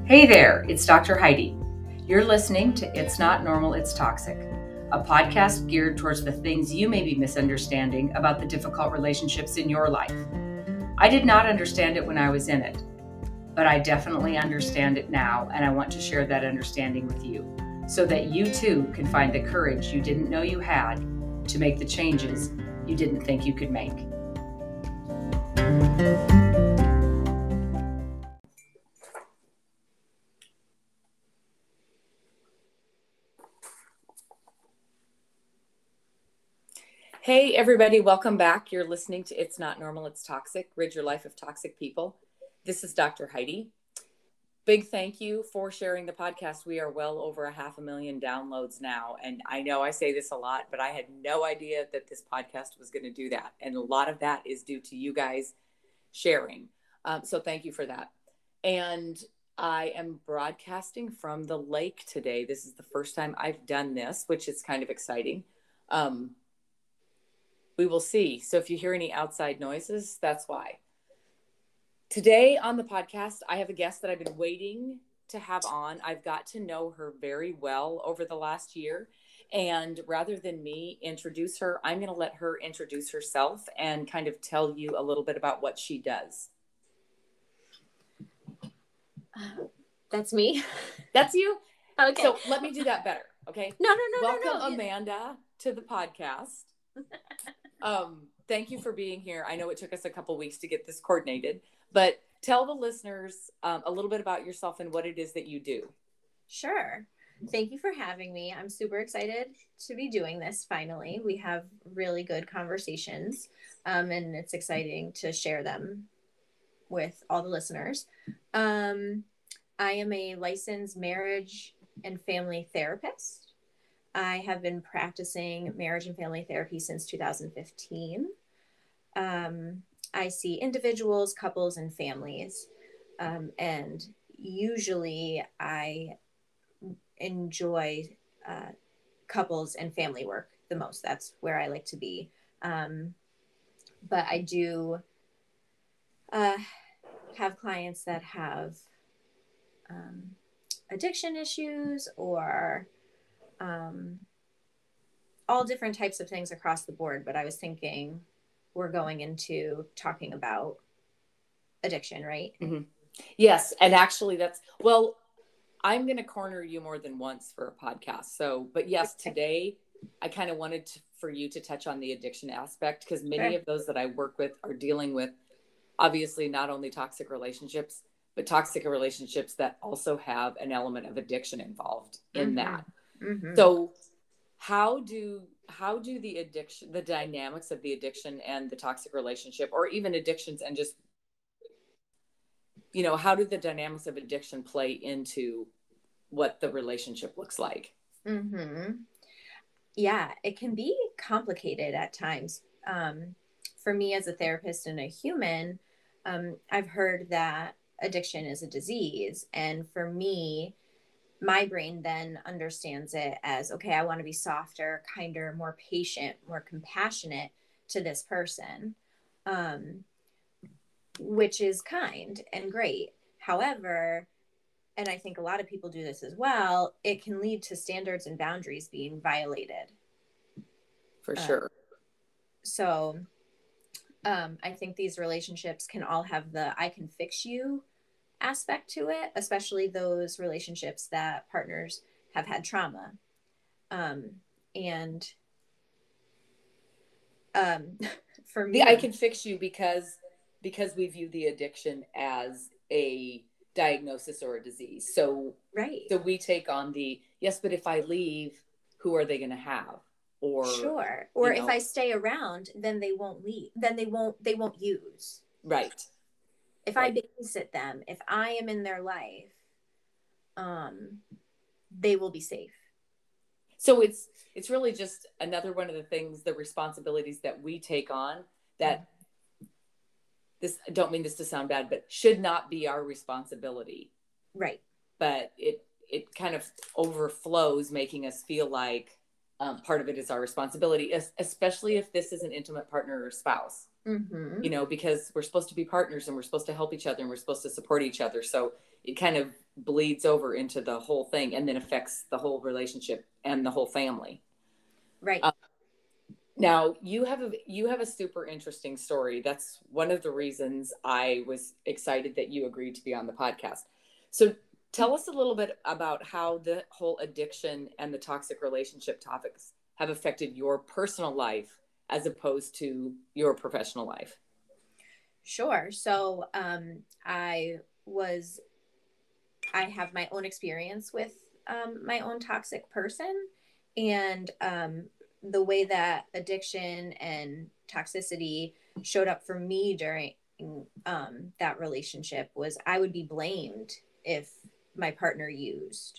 Hey there, it's Dr. Heidi. You're listening to It's Not Normal, It's Toxic, a podcast geared towards the things you may be misunderstanding about the difficult relationships in your life. I did not understand it when I was in it, but I definitely understand it now, and I want to share that understanding with you so that you too can find the courage you didn't know you had to make the changes you didn't think you could make. Hey everybody, welcome back. You're listening to It's Not Normal, It's Toxic, Rid Your Life of Toxic People. This is Dr. Heidi. Big thank you for sharing the podcast. We are well over 500,000 downloads now. And I know I say this a lot, but I had no idea that this podcast was going to do that. And a lot of that is due to you guys sharing. So thank you for that. And I am broadcasting from the lake today. This is the first time I've done this, which is kind of exciting. We will see. So if you hear any outside noises, that's why. Today on the podcast, I have a guest that I've been waiting to have on. I've got to know her very well over the last year. And rather than me introduce her, I'm going to let her introduce herself and kind of tell you a little bit about what she does. That's me. That's you? Okay. So let me do that better. Okay. No. Welcome, Amanda, to the podcast. Thank you for being here. I know it took us a couple weeks to get this coordinated, but tell the listeners a little bit about yourself and what it is that you do. Sure. Thank you for having me. I'm super excited to be doing this. Finally, we have really good conversations, and it's exciting to share them with all the listeners. I am a licensed marriage and family therapist. I have been practicing marriage and family therapy since 2015. I see individuals, couples, and families. And usually I enjoy couples and family work the most. That's where I like to be. But I do have clients that have addiction issues or all different types of things across the board. But I was thinking we're going into talking about addiction, right? Mm-hmm. Yes. And actually I'm going to corner you more than once for a podcast. So, but yes, today I kind of wanted for you to touch on the addiction aspect because many of those that I work with are dealing with obviously not only toxic relationships, but toxic relationships that also have an element of addiction involved in that. Mm-hmm. So how do the dynamics of the addiction and the toxic relationship, or even addictions and just, how do the dynamics of addiction play into what the relationship looks like? Mm-hmm. Yeah, it can be complicated at times. For me as a therapist and a human, I've heard that addiction is a disease. And for me, my brain then understands it as, okay, I want to be softer, kinder, more patient, more compassionate to this person, which is kind and great. However, and I think a lot of people do this as well, it can lead to standards and boundaries being violated. For sure. So I think these relationships can all have the I can fix you aspect to it, especially those relationships that partners have had trauma. For me, I can fix you because we view the addiction as a diagnosis or a disease. So, right. So we take on yes, but if I leave, who are they going to have? Or sure. Or if I stay around, then they won't leave. Then they won't use. Right. If I babysit them, if I am in their life, they will be safe. So it's really just another one of the things, the responsibilities that we take on that this, I don't mean this to sound bad, but should not be our responsibility. Right. But it kind of overflows, making us feel like part of it is our responsibility, especially if this is an intimate partner or spouse. Mm-hmm. Because we're supposed to be partners and we're supposed to help each other and we're supposed to support each other. So it kind of bleeds over into the whole thing and then affects the whole relationship and the whole family. Right. Now you have a super interesting story. That's one of the reasons I was excited that you agreed to be on the podcast. So tell us a little bit about how the whole addiction and the toxic relationship topics have affected your personal life as opposed to your professional life. Sure. So I have my own experience with my own toxic person, and the way that addiction and toxicity showed up for me during that relationship was I would be blamed if my partner used,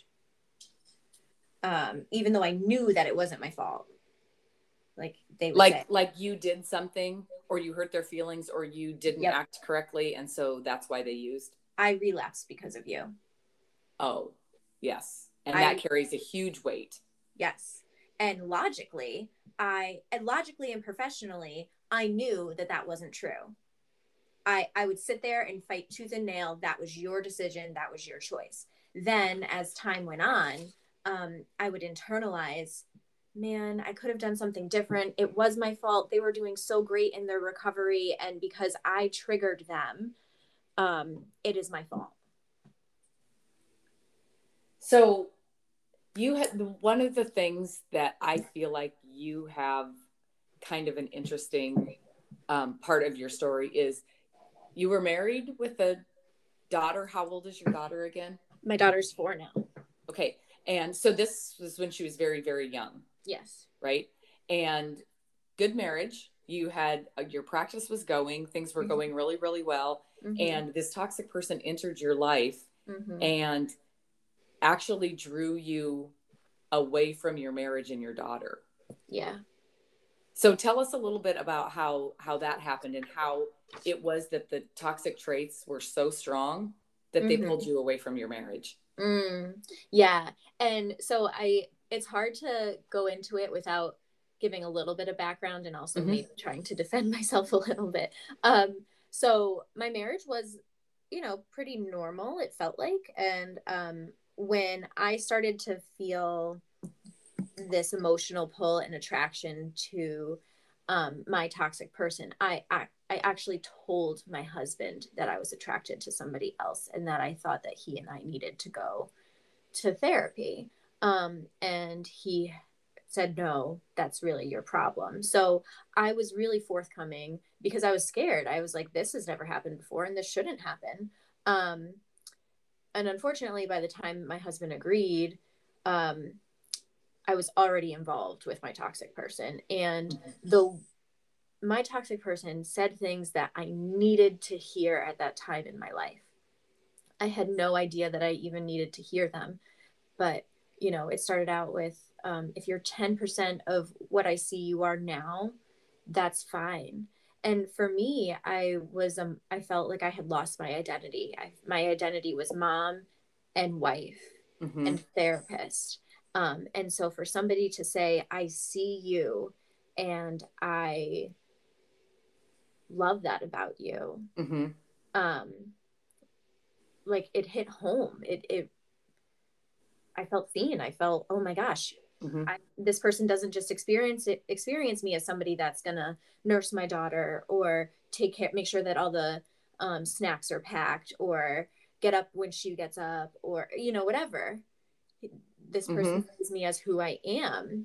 even though I knew that it wasn't my fault. Like they would say, like you did something or you hurt their feelings or you didn't yep, act correctly and so that's why they used. I relapsed because of you. Oh, yes. And that carries a huge weight. Yes. And logically and professionally, I knew that that wasn't true. I would sit there and fight tooth and nail. That was your decision. That was your choice. Then as time went on, I would internalize, man, I could have done something different. It was my fault. They were doing so great in their recovery. And because I triggered them, it is my fault. So you had one of the things that I feel like you have kind of an interesting part of your story is you were married with a daughter. How old is your daughter again? My daughter's 4 now. Okay. And so this was when she was very, very young. Yes. Right. And good marriage. You had your practice was going, things were going really, really well. Mm-hmm. And this toxic person entered your life mm-hmm. and actually drew you away from your marriage and your daughter. Yeah. So tell us a little bit about how that happened and how it was that the toxic traits were so strong that mm-hmm. they pulled you away from your marriage. Yeah. And so it's hard to go into it without giving a little bit of background and also mm-hmm. maybe trying to defend myself a little bit. So my marriage was, pretty normal, it felt like. And when I started to feel this emotional pull and attraction to my toxic person, I actually told my husband that I was attracted to somebody else and that I thought that he and I needed to go to therapy. And he said, no, that's really your problem. So I was really forthcoming because I was scared. I was like, this has never happened before and this shouldn't happen. And unfortunately, by the time my husband agreed, I was already involved with my toxic person. And my toxic person said things that I needed to hear at that time in my life. I had no idea that I even needed to hear them. But, it started out with, if you're 10% of what I see you are now, that's fine. And for me, I felt like I had lost my identity. My identity was mom and wife mm-hmm. and therapist. And so for somebody to say, I see you and I love that about you. Mm-hmm. Like it hit home. I felt seen. I felt, oh my gosh, mm-hmm. This person doesn't just experience me as somebody that's going to nurse my daughter or make sure that all the snacks are packed or get up when she gets up or, whatever. This person mm-hmm. sees me as who I am.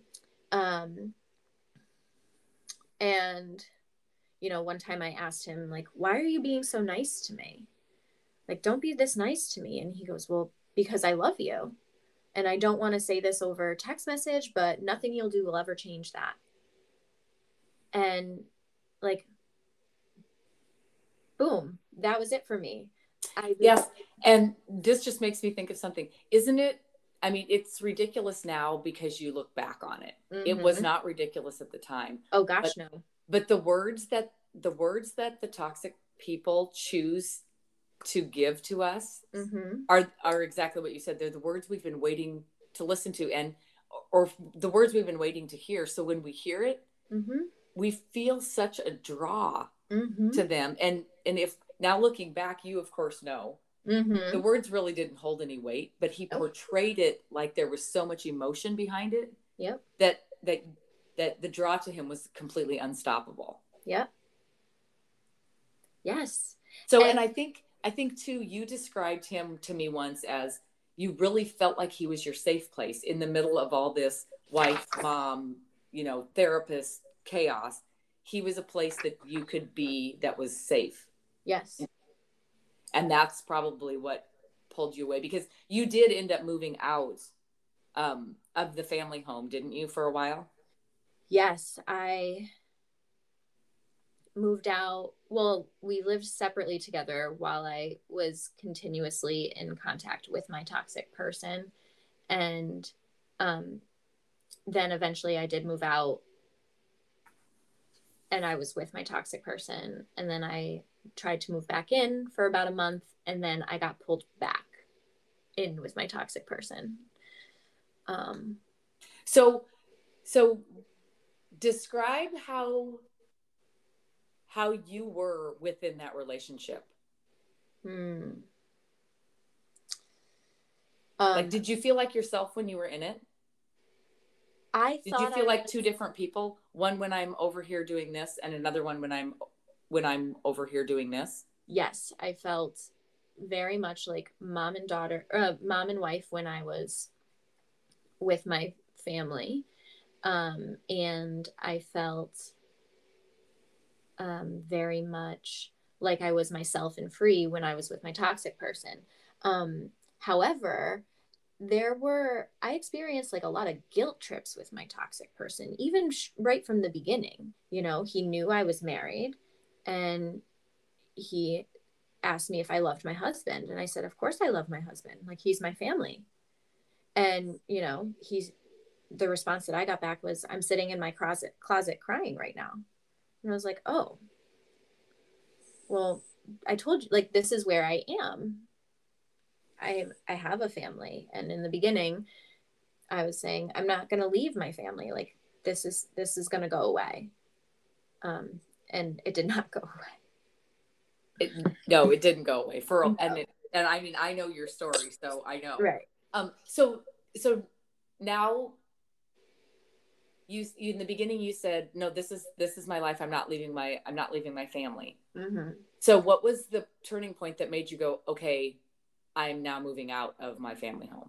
And, one time I asked him, like, why are you being so nice to me? Like, don't be this nice to me. And he goes, well, because I love you. And I don't want to say this over text message, but nothing you'll do will ever change that. And like, boom, that was it for me. Yes. And this just makes me think of something, isn't it? I mean, it's ridiculous now because you look back on it. Mm-hmm. It was not ridiculous at the time. Oh gosh, no. But the words that the toxic people choose to give to us mm-hmm. are exactly what you said. They're the words we've been waiting to listen to or the words we've been waiting to hear. So when we hear it, mm-hmm. we feel such a draw to them. And if now looking back, you of course know the words really didn't hold any weight, but he portrayed it like there was so much emotion behind it. Yep. That the draw to him was completely unstoppable. Yep. Yes. So, and I think too, you described him to me once as you really felt like he was your safe place in the middle of all this wife, mom, therapist chaos. He was a place that you could be that was safe. Yes. And that's probably what pulled you away, because you did end up moving out of the family home, didn't you, for a while? Yes, I moved out. Well, we lived separately together while I was continuously in contact with my toxic person. And then eventually I did move out and I was with my toxic person. And then I tried to move back in for about a month. And then I got pulled back in with my toxic person. So describe how you were within that relationship. Like, did you feel like yourself when you were in it? Did you feel like two different people? One when I'm over here doing this, and another one when I'm over here doing this? Yes, I felt very much like mom and wife when I was with my family. And I felt very much like I was myself and free when I was with my toxic person. However, I experienced like a lot of guilt trips with my toxic person, even right from the beginning. He knew I was married and he asked me if I loved my husband. And I said, of course I love my husband. Like, he's my family. And, the response that I got back was, I'm sitting in my closet crying right now. And I was like, oh, well, I told you, like, this is where I am. I have a family. And in the beginning, I was saying, I'm not going to leave my family. Like, this is going to go away. And it did not go away. No, it didn't go away and I mean, I know your story, so I know. Right. So now you in the beginning you said, no, this is my life. I'm not leaving my family. Mm-hmm. So what was the turning point that made you go, okay, I'm now moving out of my family home?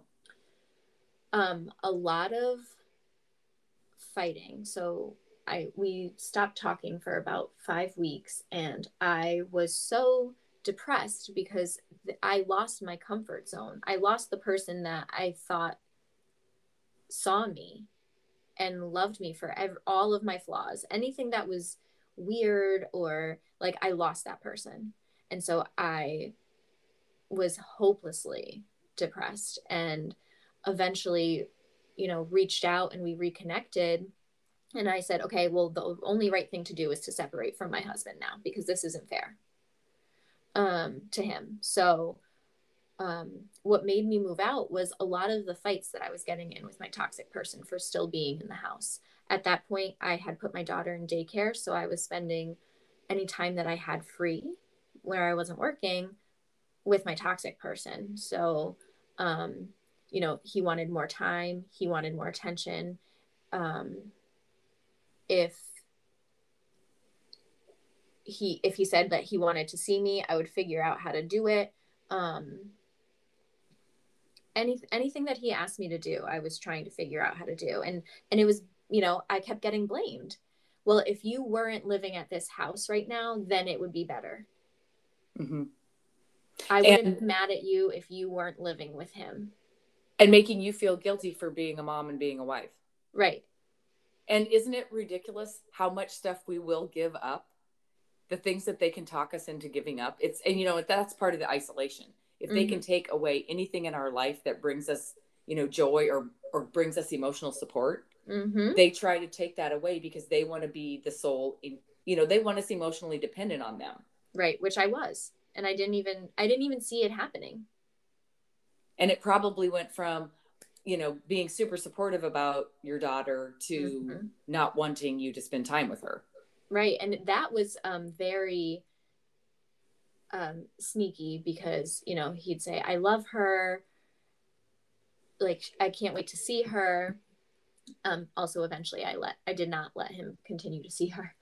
A lot of fighting. So we stopped talking for about 5 weeks, and I was so depressed because I lost my comfort zone. I lost the person that I thought saw me and loved me for all of my flaws. Anything that was weird or like, I lost that person. And so I was hopelessly depressed, and eventually, reached out and we reconnected. And I said, okay, well, the only right thing to do is to separate from my husband now, because this isn't fair to him. So what made me move out was a lot of the fights that I was getting in with my toxic person for still being in the house. At that point, I had put my daughter in daycare, so I was spending any time that I had free where I wasn't working with my toxic person. So, he wanted more time. He wanted more attention. If he said that he wanted to see me, I would figure out how to do it. Anything that he asked me to do, I was trying to figure out how to do. And it was, I kept getting blamed. Well, if you weren't living at this house right now, then it would be better. Mm-hmm. I wouldn't be mad at you if you weren't living with him. And making you feel guilty for being a mom and being a wife. Right. And isn't it ridiculous how much stuff we will give up? The things that they can talk us into giving up. That's part of the isolation. If they can take away anything in our life that brings us, joy or brings us emotional support, they try to take that away because they want to be the sole, they want us emotionally dependent on them. Right. Which I was. And I didn't even see it happening. And it probably went from, being super supportive about your daughter to not wanting you to spend time with her. Right. And that was very sneaky because, you know, he'd say, I love her. Like, I can't wait to see her. Also, eventually I did not let him continue to see her.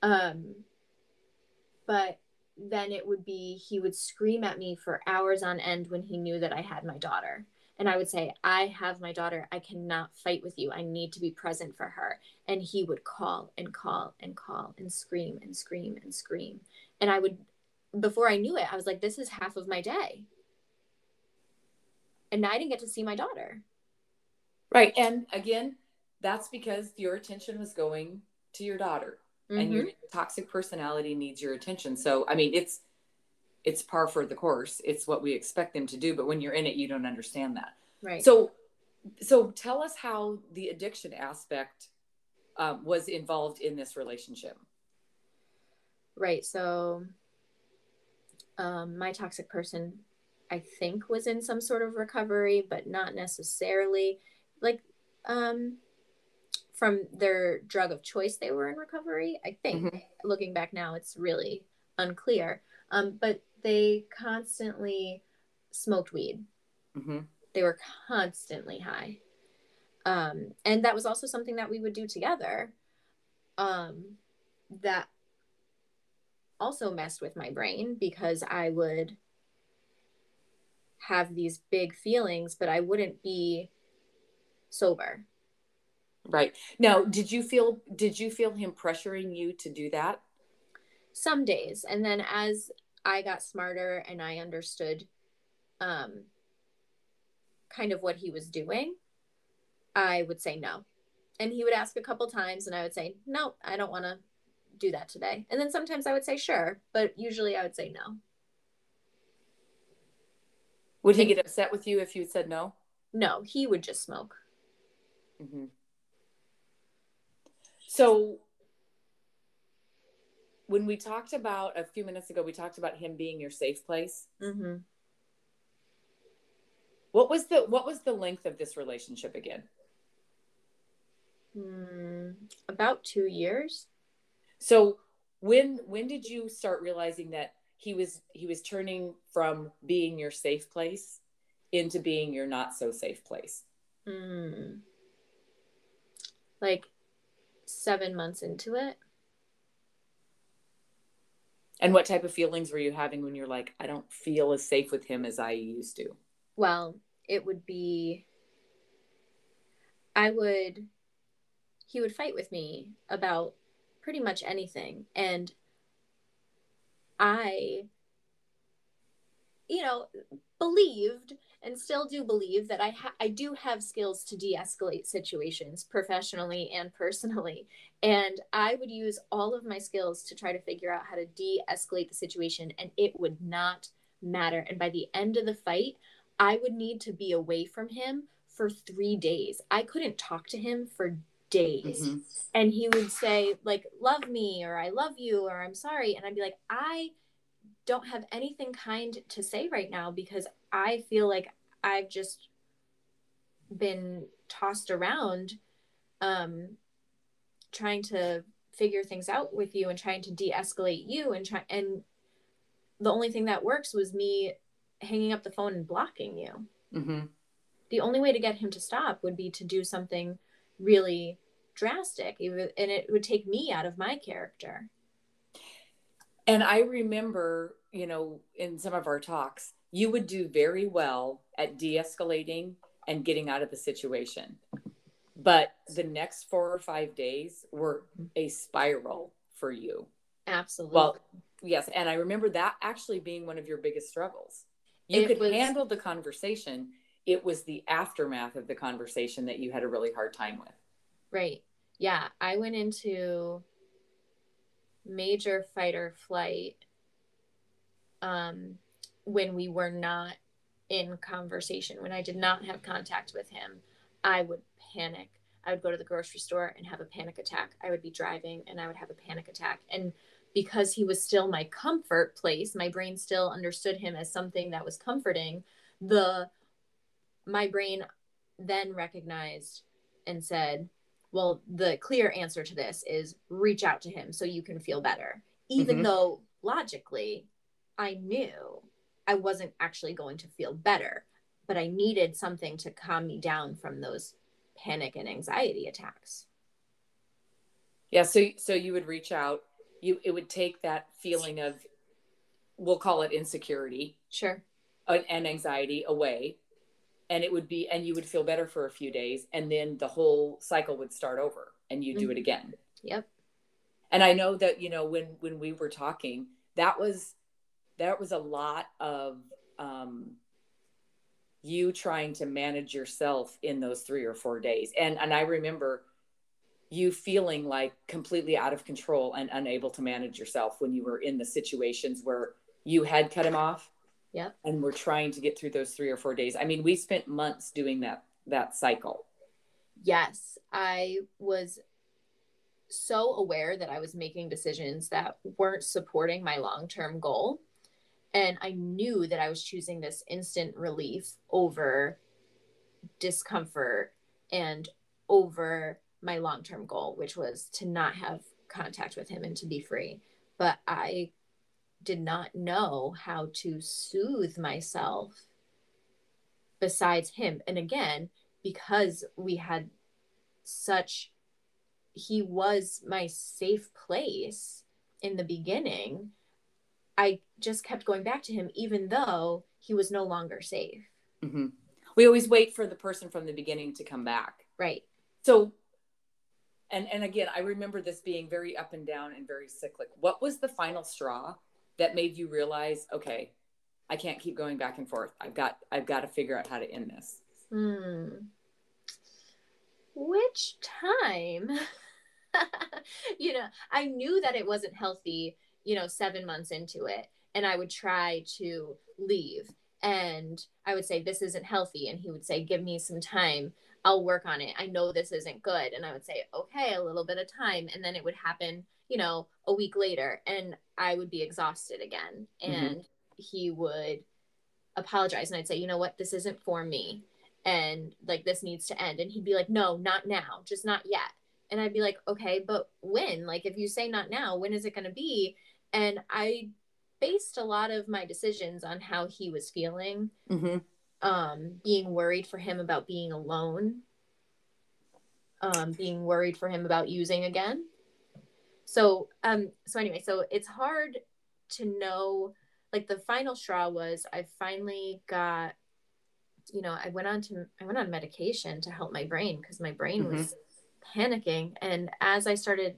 But then it would be, he would scream at me for hours on end when he knew that I had my daughter. And I would say, I have my daughter. I cannot fight with you. I need to be present for her. And he would call and call and call and scream and scream and scream. And I would, before I knew it, I was like, this is half of my day. And I didn't get to see my daughter. Right. And again, that's because your attention was going to your daughter. Mm-hmm. And your toxic personality needs your attention. So, I mean, it's par for the course. It's what we expect them to do. But when you're in it, you don't understand that. Right. So tell us how the addiction aspect was involved in this relationship. Right. So my toxic person, I think, was in some sort of recovery, but not necessarily. Like, from their drug of choice, they were in recovery. I think, mm-hmm. Looking back now, it's really unclear. But they constantly smoked weed. Mm-hmm. They were constantly high. And that was also something that we would do together. That also messed with my brain because I would have these big feelings, but I wouldn't be sober. Right. Now, did you feel him pressuring you to do that? Some days. And then as I got smarter and I understood kind of what he was doing, I would say no. And he would ask a couple times and I would say, no, I don't want to do that today. And then sometimes I would say, sure, but usually I would say no. Would he get upset with you if you said no? No, he would just smoke. Mm-hmm. So when we talked about a few minutes ago, we talked about him being your safe place. Mm-hmm. What was the length of this relationship again? About 2 years. So when did you start realizing that he was turning from being your safe place into being your not so safe place? Like 7 months into it. And what type of feelings were you having when you're like, I don't feel as safe with him as I used to? Well, it would be, he would fight with me about pretty much anything. And I, believed and still do believe that I do have skills to de-escalate situations professionally and personally. And I would use all of my skills to try to figure out how to de-escalate the situation, and it would not matter. And by the end of the fight, I would need to be away from him for 3 days. I couldn't talk to him for days. Mm-hmm. And he would say, like, love me, or I love you, or I'm sorry. And I'd be like, I don't have anything kind to say right now because I feel like I've just been tossed around trying to figure things out with you and trying to de-escalate you and the only thing that works was me hanging up the phone and blocking you. Mm-hmm. The only way to get him to stop would be to do something really drastic, and it would take me out of my character. And I remember, in some of our talks, you would do very well at de-escalating and getting out of the situation. But the next 4 or 5 days were a spiral for you. Absolutely. Well, yes. And I remember that actually being one of your biggest struggles. You could handle the conversation. It was the aftermath of the conversation that you had a really hard time with. Right. Yeah. I went into major fight or flight when we were not in conversation. When I did not have contact with him, I would panic. I would go to the grocery store and have a panic attack. I would be driving and I would have a panic attack. And because he was still my comfort place, my brain still understood him as something that was comforting. My brain then recognized and said, well, the clear answer to this is reach out to him so you can feel better. Even Mm-hmm. though logically I knew I wasn't actually going to feel better, but I needed something to calm me down from those panic and anxiety attacks. Yeah. So you would reach out, it would take that feeling of, we'll call it insecurity. Sure. And anxiety away. And and you would feel better for a few days. And then the whole cycle would start over and you do it again. Yep. And I know that, when we were talking, that was a lot of, you trying to manage yourself in those 3 or 4 days. And I remember you feeling like completely out of control and unable to manage yourself when you were in the situations where you had cut him off. Yep. And we're trying to get through those 3 or 4 days. I mean, we spent months doing that cycle. Yes. I was so aware that I was making decisions that weren't supporting my long-term goal. And I knew that I was choosing this instant relief over discomfort and over my long-term goal, which was to not have contact with him and to be free. But I did not know how to soothe myself besides him. And again, because we had he was my safe place in the beginning, I just kept going back to him, even though he was no longer safe. Mm-hmm. We always wait for the person from the beginning to come back. Right. So, and again, I remember this being very up and down and very cyclic. What was the final straw that made you realize, okay, I can't keep going back and forth. I've got to figure out how to end this. Which time? I knew that it wasn't healthy, 7 months into it. And I would try to leave. And I would say, this isn't healthy. And he would say, give me some time. I'll work on it. I know this isn't good. And I would say, okay, a little bit of time. And then it would happen, a week later. And I would be exhausted again. And he would apologize. And I'd say, you know what, this isn't for me. And like, this needs to end. And he'd be like, no, not now, just not yet. And I'd be like, okay, but when? Like, if you say not now, when is it going to be? And I based a lot of my decisions on how he was feeling, being worried for him about being alone, being worried for him about using again. So anyway, so it's hard to know, like the final straw was I finally got, I went on medication to help my brain because my brain was panicking. And as I started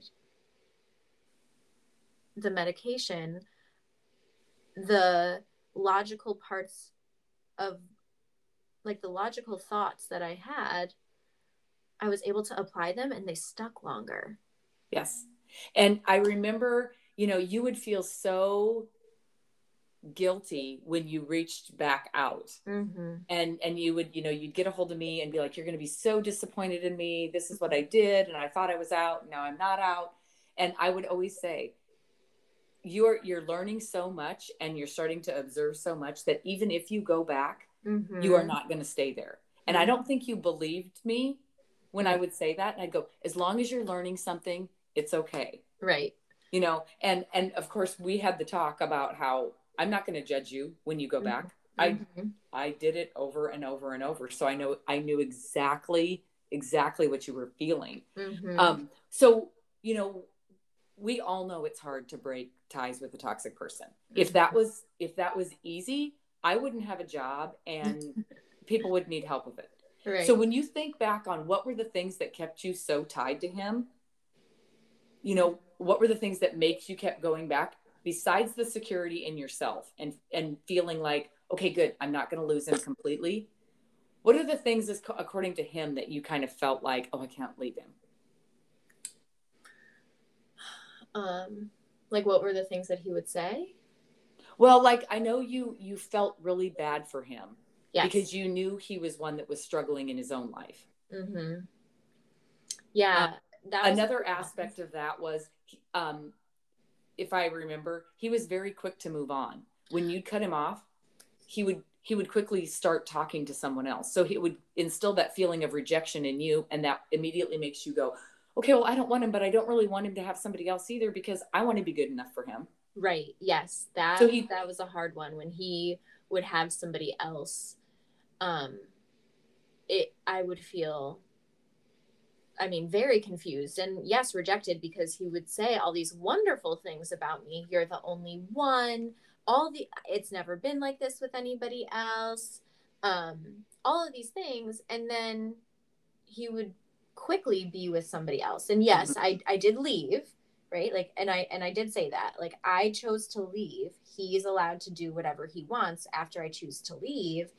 the medication, the logical parts of like the logical thoughts that I had, I was able to apply them and they stuck longer. Yes. And I remember, you would feel so guilty when you reached back out. And you would, you'd get a hold of me and be like, you're going to be so disappointed in me. This is what I did. And I thought I was out. Now I'm not out. And I would always say, you're learning so much and you're starting to observe so much that even if you go back, you are not going to stay there. And I don't think you believed me when I would say that. And I'd go, as long as you're learning something, it's okay. Right. And of course we had the talk about how I'm not going to judge you when you go back. I did it over and over and over. So I knew exactly what you were feeling. So, we all know it's hard to break ties with a toxic person. If that was easy, I wouldn't have a job and people would need help with it. Right. So when you think back on what were the things that kept you so tied to him, what were the things that makes you kept going back besides the security in yourself and feeling like, okay, good, I'm not going to lose him completely. What are the things according to him that you kind of felt like, oh, I can't leave him? Like what were the things that he would say? Well, like I know you felt really bad for him. Yes. Because you knew he was one that was struggling in his own life. Yeah. Another aspect of that was, if I remember, he was very quick to move on. When you'd cut him off, he he would quickly start talking to someone else. So he would instill that feeling of rejection in you. And that immediately makes you go, okay, well, I don't want him, but I don't really want him to have somebody else either, because I want to be good enough for him. Right. Yes. That was a hard one when he would have somebody else. I would feel, very confused and yes, rejected, because he would say all these wonderful things about me. You're the only one. It's never been like this with anybody else. All of these things. And then he would quickly be with somebody else. And yes, I did leave, right? Like, and I did say that, like, I chose to leave. He's allowed to do whatever he wants after I choose to leave.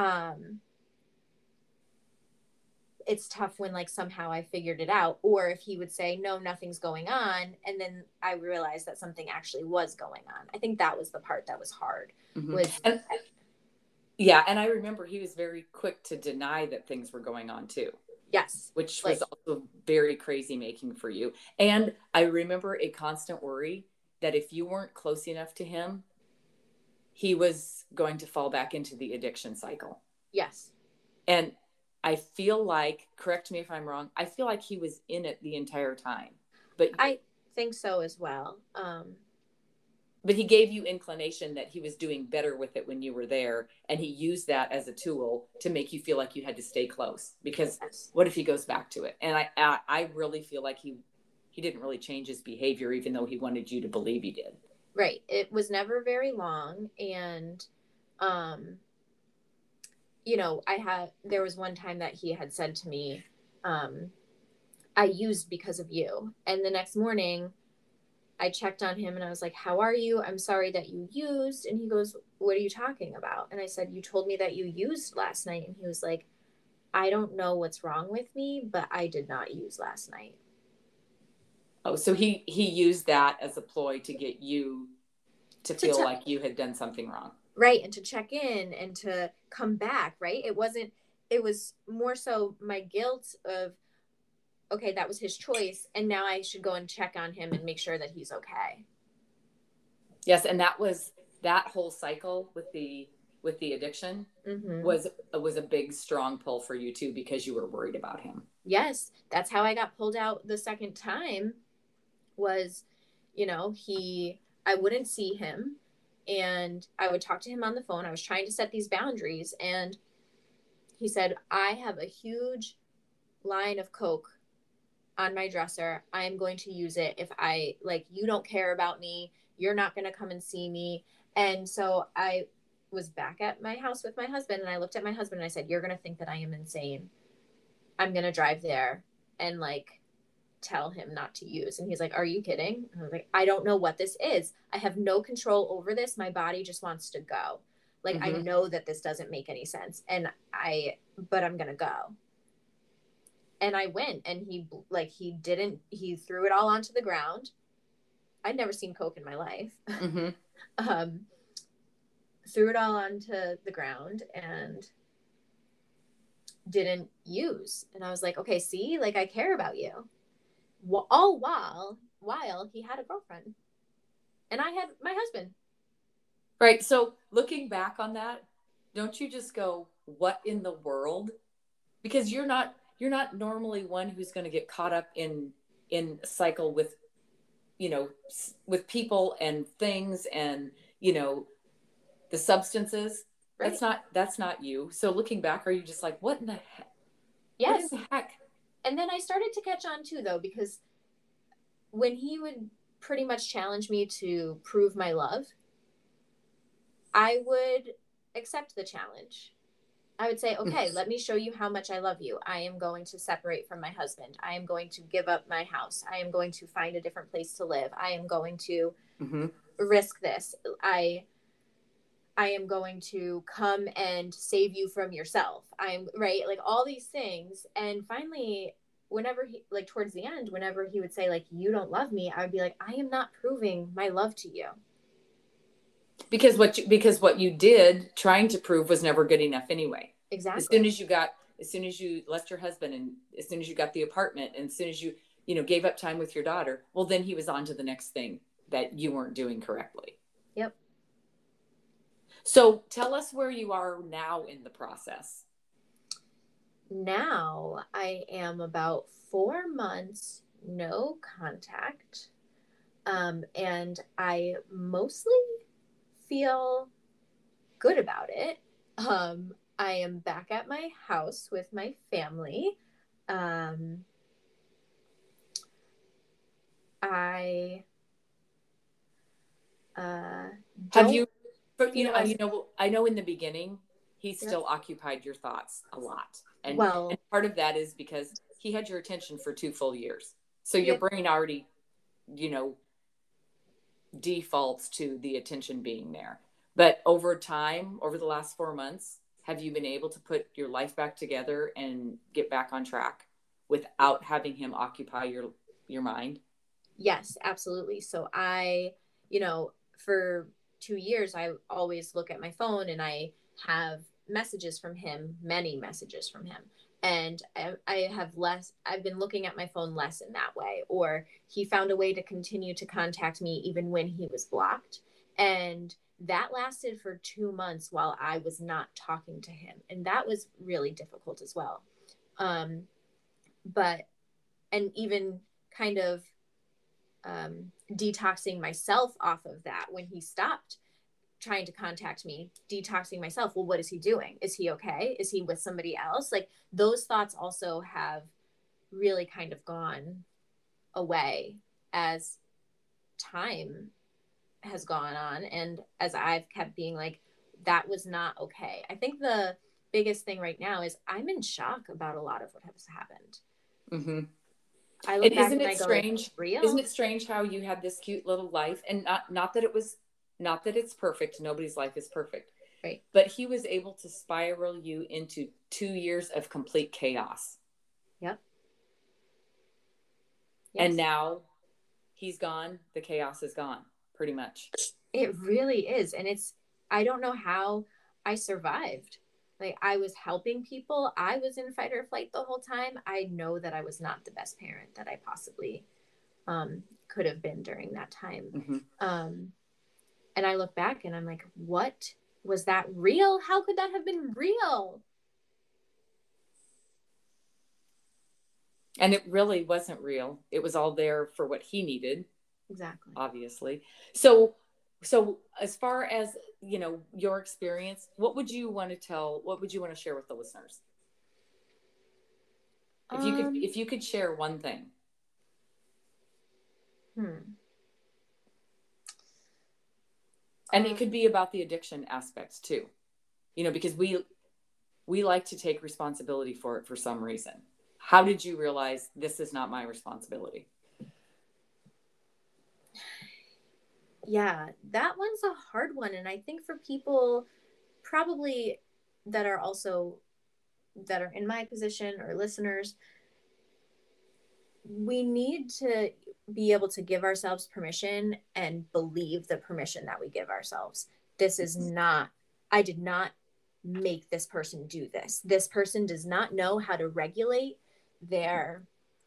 It's tough when like somehow I figured it out, or if he would say, no, nothing's going on. And then I realized that something actually was going on. I think that was the part that was hard. And I remember he was very quick to deny that things were going on too. Yes. Which was also very crazy making for you. And I remember a constant worry that if you weren't close enough to him, he was going to fall back into the addiction cycle. Yes. And I feel like, correct me if I'm wrong, I feel like he was in it the entire time. But I think so as well. But he gave you inclination that he was doing better with it when you were there. And he used that as a tool to make you feel like you had to stay close, because what if he goes back to it? And I really feel like he didn't really change his behavior, even though he wanted you to believe he did. Right. It was never very long. And, there was one time that he had said to me, I used because of you. And the next morning I checked on him and I was like, how are you? I'm sorry that you used. And he goes, what are you talking about? And I said, you told me that you used last night. And he was like, I don't know what's wrong with me, but I did not use last night. Oh, so he used that as a ploy to get you to feel like you had done something wrong. Right. And to check in and to come back. Right. It was more so my guilt of, okay, that was his choice. And now I should go and check on him and make sure that he's okay. Yes. And that whole cycle with the addiction was a big, strong pull for you too, because you were worried about him. Yes. That's how I got pulled out the second time was, I wouldn't see him and I would talk to him on the phone. I was trying to set these boundaries and he said, I have a huge line of Coke on my dresser. I am going to use it. If you don't care about me, you're not going to come and see me. And so I was back at my house with my husband and I looked at my husband and I said, you're going to think that I am insane. I'm going to drive there and tell him not to use. And he's like, are you kidding? And I was like, I don't know what this is. I have no control over this. My body just wants to go. I know that this doesn't make any sense. But I'm going to go. And I went and he threw it all onto the ground. I'd never seen Coke in my life. Threw it all onto the ground and didn't use. And I was like, okay, see, I care about you. All while he had a girlfriend and I had my husband. Right. So looking back on that, don't you just go, what in the world? Because you're not normally one who's going to get caught up in a cycle with, with people and things and, the substances. Right. That's not you. So looking back, are you just like, what in the heck? Yes. What in the heck? And then I started to catch on too, though, because when he would pretty much challenge me to prove my love, I would accept the challenge. I would say, okay, let me show you how much I love you. I am going to separate from my husband. I am going to give up my house. I am going to find a different place to live. I am going to risk this. I am going to come and save you from yourself. I'm right. All these things. And finally, whenever he, towards the end, whenever he would say, you don't love me, I would be like, I am not proving my love to you. Because what you did trying to prove was never good enough anyway. Exactly. As soon as you left your husband and as soon as you got the apartment and as soon as you gave up time with your daughter, well, then he was on to the next thing that you weren't doing correctly. Yep. So tell us where you are now in the process. Now I am about 4 months, no contact. And I mostly feel good about it. I am back at my house with my family. I Have you, don't feel as I know in the beginning, he Yep. still occupied your thoughts a lot. And well, part of that is because he had your attention for 2 full years. So your Yep. brain already, you know, defaults to the attention being there. But over time, over the last 4 months, have you been able to put your life back together and get back on track without having him occupy your mind? Yes, absolutely. So for 2 years, I always look at my phone and I have messages from him, many messages from him. And I've been looking at my phone less in that way, or he found a way to continue to contact me even when he was blocked. And that lasted for 2 months while I was not talking to him. And that was really difficult as well. Um, but, and even kind of detoxing myself off of that when he stopped trying to contact me, detoxing myself. Well, what is he doing? Is he okay? Is he with somebody else? Like those thoughts also have really kind of gone away as time has gone on. And as I've kept being like, that was not okay. I think the biggest thing right now is I'm in shock about a lot of what has happened. Mm-hmm. I look And back isn't and it I go, like, strange? real? Isn't it strange how you had this cute little life, and not that it was, not that it's perfect. Nobody's life is perfect, Right. but he was able to spiral you into 2 years of complete chaos. Yep. Yes. And now he's gone. The chaos is gone, pretty much. It really is. And I don't know how I survived. Like I was helping people. I was in fight or flight the whole time. I know that I was not the best parent that I possibly could have been during that time. Mm-hmm. And I look back and I'm like, what was that real? How could that have been real? And it really wasn't real. It was all there for what he needed. Exactly. Obviously. So as far as, your experience, what would you want to share with the listeners? If you could share one thing. And it could be about the addiction aspects too, because we like to take responsibility for it for some reason. How did you realize this is not my responsibility? Yeah, that one's a hard one. And I think for people probably that are in my position or listeners, we need to be able to give ourselves permission and believe the permission that we give ourselves. I did not make this person do this. This person does not know how to regulate their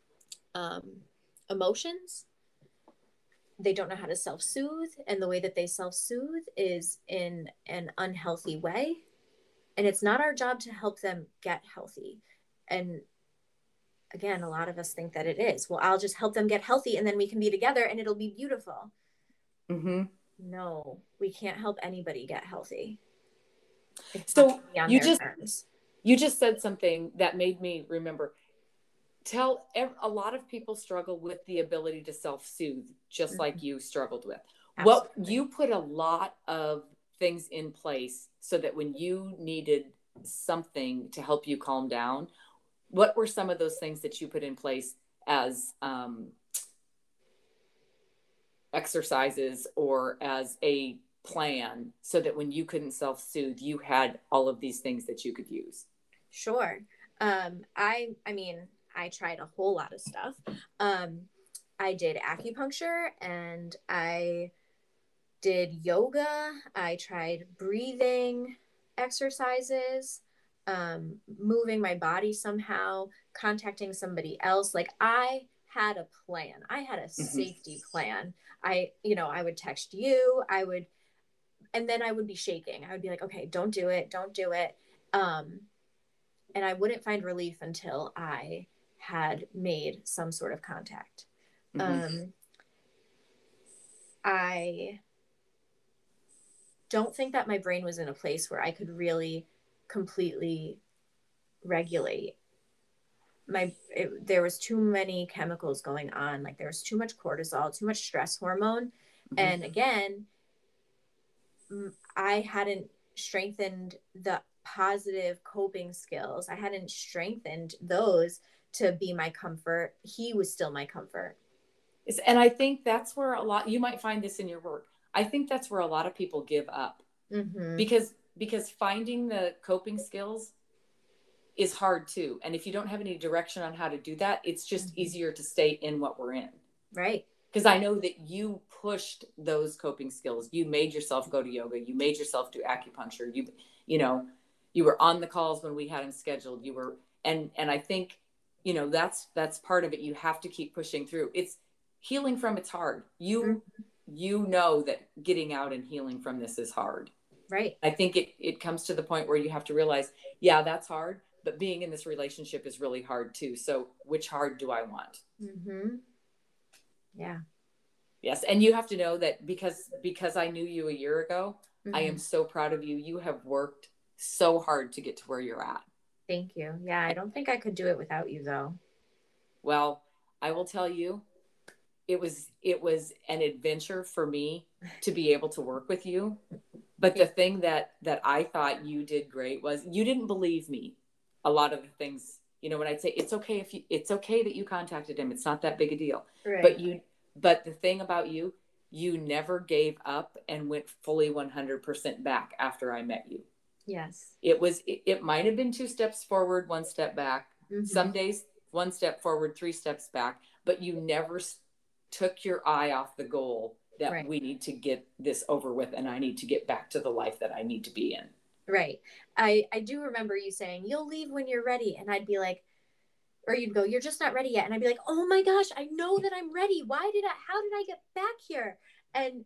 emotions. They don't know how to self-soothe, and the way that they self-soothe is in an unhealthy way. And it's not our job to help them get healthy. And again, a lot of us think that it is. Well, I'll just help them get healthy and then we can be together and it'll be beautiful. Mm-hmm. No, we can't help anybody get healthy. So you just said something that made me remember. A lot of people struggle with the ability to self-soothe, just like you struggled with. Absolutely. You put a lot of things in place so that when you needed something to help you calm down, what were some of those things that you put in place as exercises or as a plan so that when you couldn't self-soothe, you had all of these things that you could use? Sure. I tried a whole lot of stuff. I did acupuncture and I did yoga. I tried breathing exercises, moving my body somehow, contacting somebody else. Like I had a plan. I had a safety plan. I would text you. and then I would be shaking. I would be like, okay, don't do it. Don't do it. And I wouldn't find relief until I had made some sort of contact. I don't think that my brain was in a place where I could really completely regulate there was too many chemicals going on. Like there was too much cortisol, too much stress hormone. And again, I hadn't strengthened the positive coping skills. I hadn't strengthened those to be my comfort. He was still my comfort. And I think that's where you might find this in your work. I think that's where a lot of people give up, because finding the coping skills is hard too. And if you don't have any direction on how to do that, it's just easier to stay in what we're in. Right. Because I know that you pushed those coping skills. You made yourself go to yoga. You made yourself do acupuncture. You were on the calls when we had them scheduled. You were, and I think, that's part of it. You have to keep pushing through. It's healing from it's hard. You know that getting out and healing from this is hard. Right. I think it comes to the point where you have to realize, yeah, that's hard, but being in this relationship is really hard too. So which hard do I want? Yeah. Yes. And you have to know that because I knew you a year ago, I am so proud of you. You have worked so hard to get to where you're at. Thank you. Yeah. I don't think I could do it without you though. Well, I will tell you, it was an adventure for me to be able to work with you. But the thing that I thought you did great was you didn't believe me. A lot of the things, when I'd say, it's okay that you contacted him. It's not that big a deal. Right. But the thing about you never gave up and went fully 100% back after I met you. Yes. It might've been 2 steps forward, 1 step back. Some days 1 step forward, 3 steps back, but you never took your eye off the goal that we need to get this over with. And I need to get back to the life that I need to be in. Right. I do remember you saying, you'll leave when you're ready. And I'd be like, or you'd go, you're just not ready yet. And I'd be like, oh my gosh, I know that I'm ready. How did I get back here? And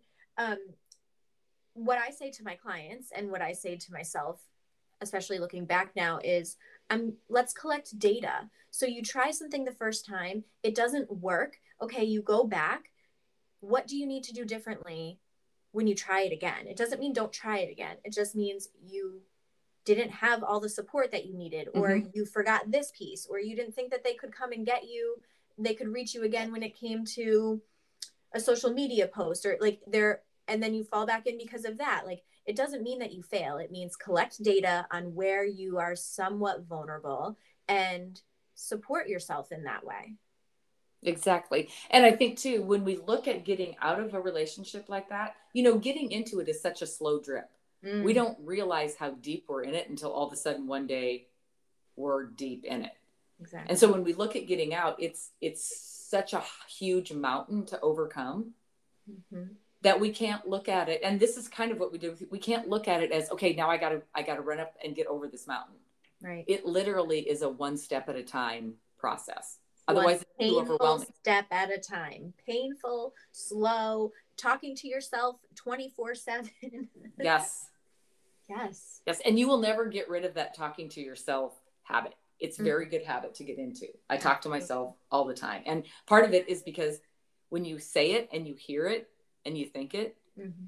what I say to my clients and what I say to myself, especially looking back now, is let's collect data. So you try something the first time, it doesn't work. Okay, you go back. What do you need to do differently when you try it again? It doesn't mean don't try it again. It just means you didn't have all the support that you needed, or you forgot this piece, or you didn't think that they could come and get you. They could reach you again when it came to a social media post, or and then you fall back in because of that. Like, it doesn't mean that you fail. It means collect data on where you are somewhat vulnerable and support yourself in that way. Exactly. And I think too, when we look at getting out of a relationship like that, getting into it is such a slow drip. We don't realize how deep we're in it until all of a sudden one day we're deep in it. Exactly. And so when we look at getting out, it's such a huge mountain to overcome that we can't look at it. And this is kind of what we do. We can't look at it as, okay, now I gotta run up and get over this mountain. Right. It literally is a 1 step at a time process. Otherwise, it's too overwhelming. Step at a time. Painful, slow, talking to yourself 24/7. Yes. Yes. Yes. And you will never get rid of that talking to yourself habit. It's a very good habit to get into. I talk to myself all the time. And part of it is because when you say it and you hear it and you think it,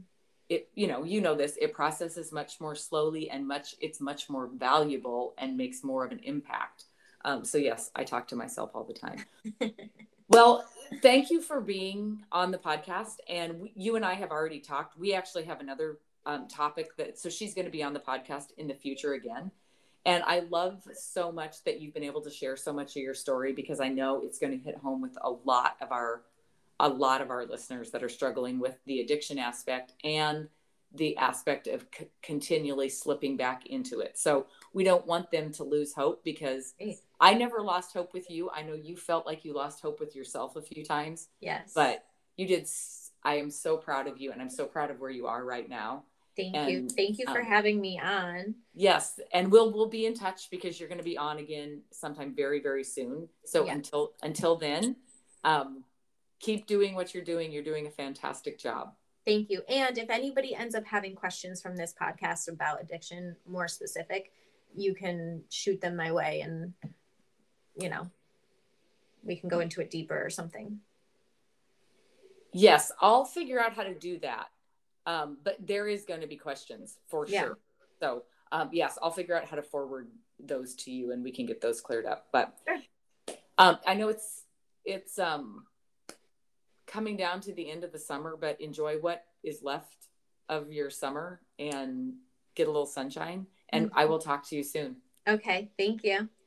this, it processes much more slowly and it's much more valuable and makes more of an impact. So yes, I talk to myself all the time. Well, thank you for being on the podcast. And you and I have already talked. We actually have another topic so she's going to be on the podcast in the future again. And I love so much that you've been able to share so much of your story, because I know it's going to hit home with a lot of our listeners that are struggling with the addiction aspect and the aspect of continually slipping back into it. So we don't want them to lose hope, because I never lost hope with you. I know you felt like you lost hope with yourself a few times. Yes. But you did. I am so proud of you, and I'm so proud of where you are right now. Thank you. Thank you for having me on. Yes. And we'll be in touch, because you're going to be on again sometime very, very soon. So until then, keep doing what you're doing. You're doing a fantastic job. Thank you. And if anybody ends up having questions from this podcast about addiction, more specific, you can shoot them my way and, you know, we can go into it deeper or something. Yes, I'll figure out how to do that. But there is going to be questions for sure. So yes, I'll figure out how to forward those to you and we can get those cleared up. But sure. I know it's coming down to the end of the summer, but enjoy what is left of your summer and get a little sunshine. And I will talk to you soon. Okay. Thank you.